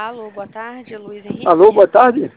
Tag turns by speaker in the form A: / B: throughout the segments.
A: Alô, boa tarde, Luiz
B: Alô,
A: Henrique?
B: boa tarde.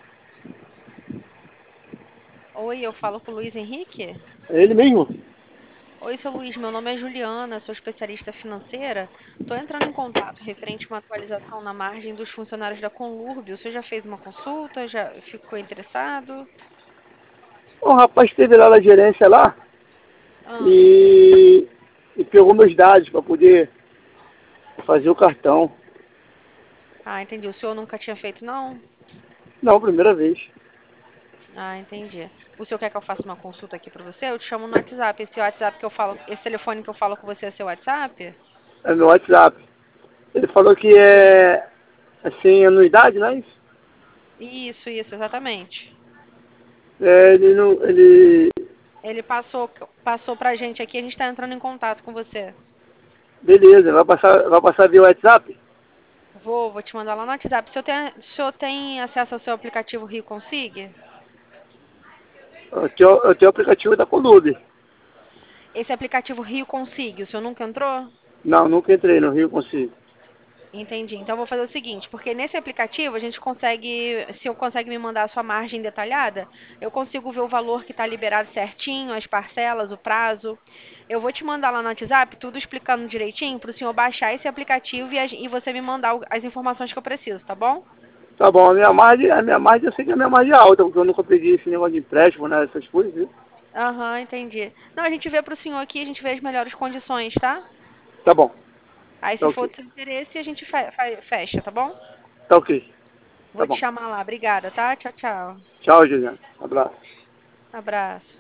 A: Oi, eu falo com o Luiz Henrique?
B: É ele mesmo?
A: Oi, seu Luiz, meu nome é Juliana, sou especialista financeira. Estou entrando em contato referente a uma atualização na margem dos funcionários da Conlurbio. Você já fez uma consulta? Já ficou interessado?
B: O rapaz esteve lá na gerência lá
A: Ah,
B: e, e pegou meus dados para poder fazer o cartão.
A: entendi. O senhor nunca tinha feito, não?
B: Não, primeira vez.
A: Ah, entendi. O senhor quer que eu faça uma consulta aqui para você? Eu te chamo no WhatsApp. Esse WhatsApp que eu falo, esse telefone que eu falo com você é seu WhatsApp?
B: É meu WhatsApp. Ele falou que é sem anuidade, não é isso?
A: Isso, exatamente.
B: É, ele não. Ele.
A: Ele passou pra gente aqui, a gente está entrando em contato com você.
B: Beleza, vai passar via WhatsApp?
A: Vou te mandar lá no WhatsApp. O senhor tem acesso ao seu aplicativo Rio Consigue?
B: Eu tenho o aplicativo da Colube.
A: Esse aplicativo Rio Consigue, o senhor nunca entrou?
B: Não, nunca entrei no Rio Consigo.
A: Entendi. Então eu vou fazer o seguinte, porque nesse aplicativo a gente consegue, se eu consegue me mandar a sua margem detalhada, eu consigo ver o valor que está liberado certinho, as parcelas, o prazo. Eu vou te mandar lá no WhatsApp tudo explicando direitinho para o senhor baixar esse aplicativo e você me mandar as informações que eu preciso, tá bom?
B: Tá bom, a minha margem, eu sei que a minha margem é alta, porque eu nunca peguei esse negócio de empréstimo, né? Essas coisas, viu?
A: Aham, entendi. Não, a gente vê pro senhor aqui, a gente vê as melhores condições, tá?
B: Tá bom,
A: Aí,
B: tá
A: se for
B: ok.
A: do seu interesse, a gente fecha, tá bom?
B: Tá ok. Tá
A: Vou te
B: bom.
A: chamar lá. Obrigada, tá? Tchau, tchau.
B: Tchau, Juliana. Abraço.
A: Abraço.